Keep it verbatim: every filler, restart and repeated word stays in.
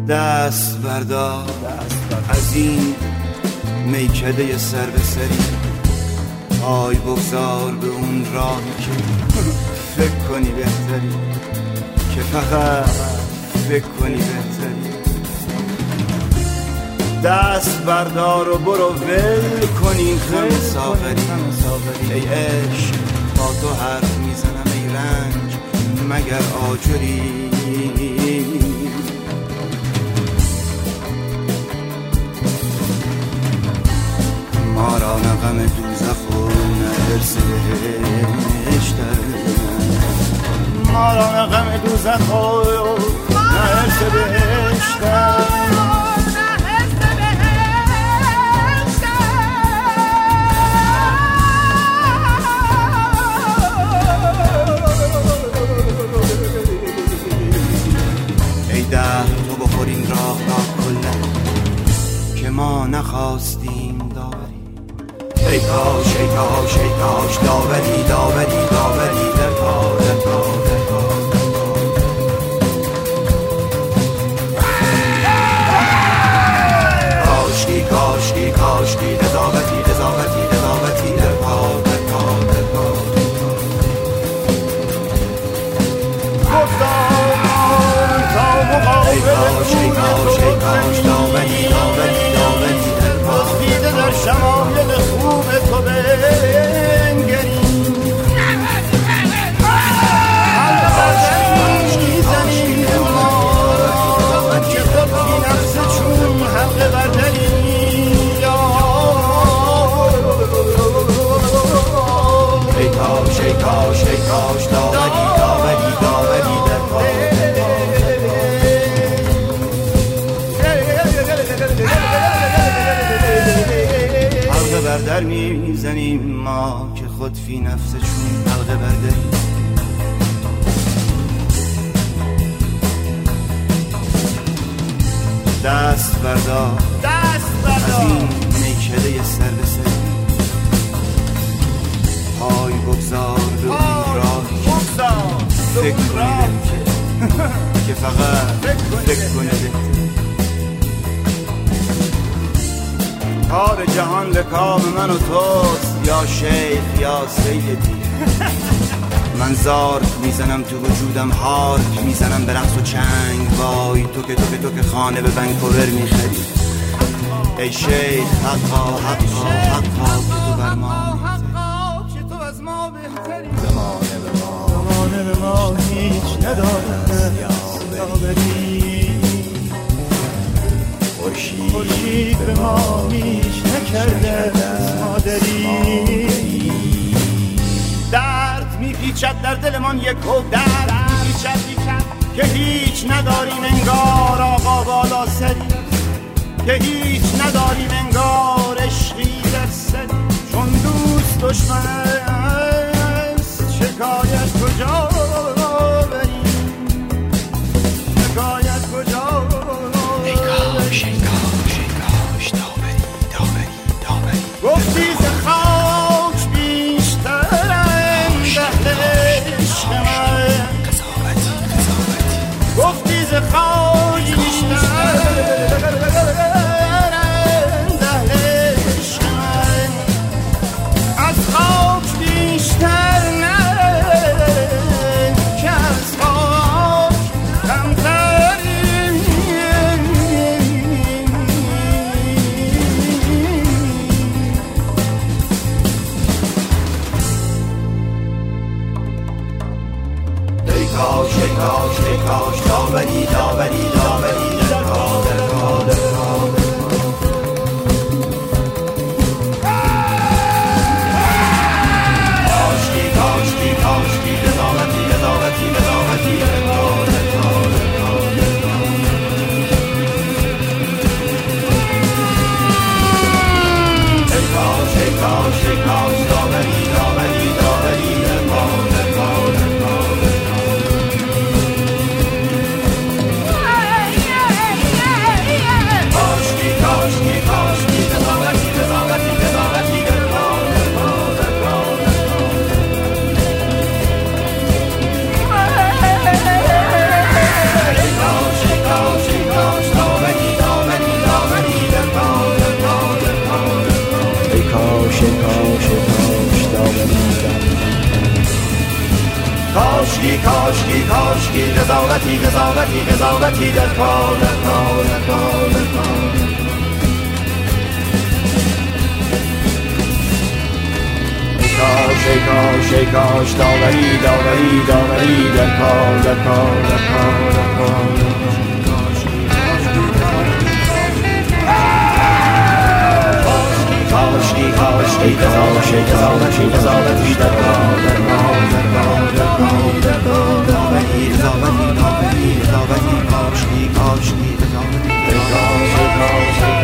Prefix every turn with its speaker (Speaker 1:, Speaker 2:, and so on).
Speaker 1: دست بردار از این میکده سر به سری، پای بگذار به اون راهی که فکر کنی بهتری، که فقط فکر کنی بهتری. دست بردار و برو ول کنی خم ساغری. ای عشق با تو حرف میزنم ای رنج مگر آجری. ما را نه غم دوزخ و نه حرص بهشت، ما را نه غم دوزخ و نه حرص بهشت. ای ده تو بخور این راه را کلا که ما نخواستیم داوری. ای کاش ای کاش ای کاش داوری داوری داوری در پا در پا در پا. کاشکی کاشکی کاشکی قضاوتی قضاوتی قضاوتی در پا در پا در پا. ای کاش ای کاش ای کاش داوری داوری داوری در پا دیده در شمایل خوب تو بنگریم. حلقه میزنیم ما که خود بی نفس چون حلقه برداریم. ای کاش ای کاش ای کاش داوری داوری داوری در پا. حلقه بردر میزنیم ما که خود فی نفس چون حلقه برداریم. دست بردار دست بردار از این میکده سر به سر، پای بگذار به اون راهی که فکر کنی که فقط فکر کنی بهتر. کار جهان به کام من و توست یا شیخ یا سیدی. من زارک میزنم تو وجودم، هارک میزنم به رقص و چنگ. وای تو که تو که تو که خانه به ونکوور میخری. ای شیخ حقا حقا حقا که تو بر ما که تو از ما بهتری. زمانه به ما زمانه به ما هیچ ندارد یاوری. خورشید به ما هیچ نکرده از مادری. درد میپیچد در دلمان یک و درد میپیچد که هیچ نداریم انگار آقا بالا سری. که هیچ نداریم انگار عشقی در سری. چون دوست دشمن است شکایت کجا بریم، شکایت کجا. ای کاش ای کاش ای کاش داوری داوری داوری. گفتی ز خاک بیشتر اندهل عشق من. قضاوتی قضاوتی گفتی ز خاک بیشتر اندهل عشق من. از خاک بیشتر نه که از خاک کمتری. ای کاش ای کاش ای کاش داوری داوری داوری در پا در پا در پا. کاشکی کاشکی کاشکی قضاوتی قضاوتی قضاوتی در پا در پا در پا در پا. ای کاش ای کاش ای کاش داوری داوری داوری در پا در پا در پا. Gosh, gosh, gosh, کاشکی کاشکی کاشکی قضاوتی قضاوتی قضاوتی در کار در کار در کار در کار کاش ای کاش ای کاش داوری داوری داوری در کار در کار در کار در کار کاشکی کاشکی کاشکی قضاوتی قضاوتی در کار در کار در کار در کار در کار داوری قضاوتی داوری قضاوتی کاشکی کاشکی قضاوتی در کار در کار